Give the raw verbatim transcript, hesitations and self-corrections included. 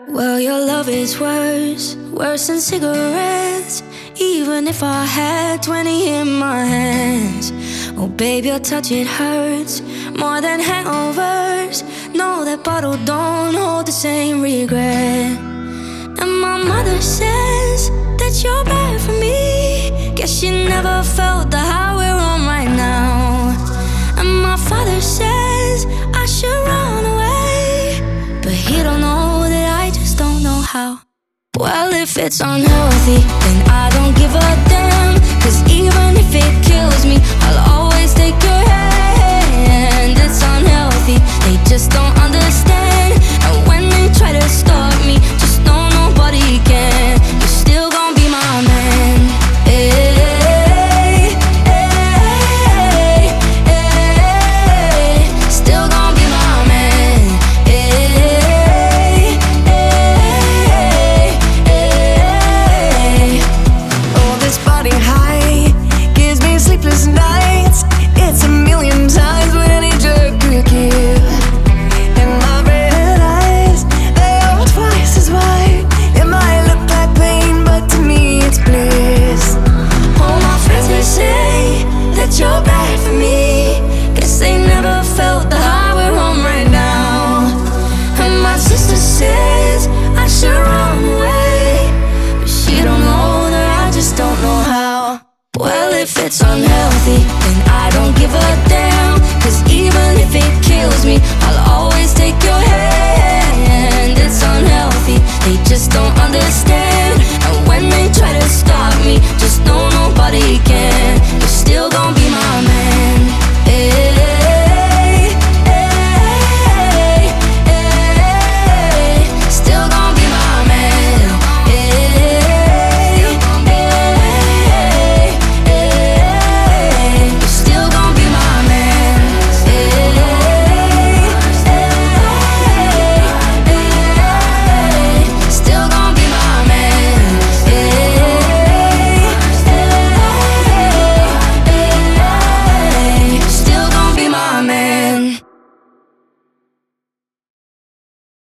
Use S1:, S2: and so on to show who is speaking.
S1: Well, your love is worse, worse than cigarettes. Even if I had twenty in my hands. Oh babe, your touch, it hurts more than hangovers. No, that bottle don't hold the same regret. And my mother says that you're bad for me. Guess she never felt the high we're on right now. And my father says I should run away, but he don't know that I just don't know how. Well, if it's unhealthy, then I don't give a damn. Cause even if it kills me, I'll always take your hand. It's unhealthy, they just don't understand. And when they try to stop me, just know nobody can. You're still gonna be my man. Hey, hey, hey, still gonna be my man. Hey, hey, hey.
S2: Oh, this body high gives me sleepless nights. It's a million times what any drug could give. And my red eyes, they are twice as wide. It might look like pain, but to me it's bliss.
S1: All my friends, they say that you're bad for me. Guess they never felt the high we're on right now. And my sister says I should run away, but she don't know that I just don't know how. Well, if it's unhealthy, then I don't give a damn. Cause even if it kills me,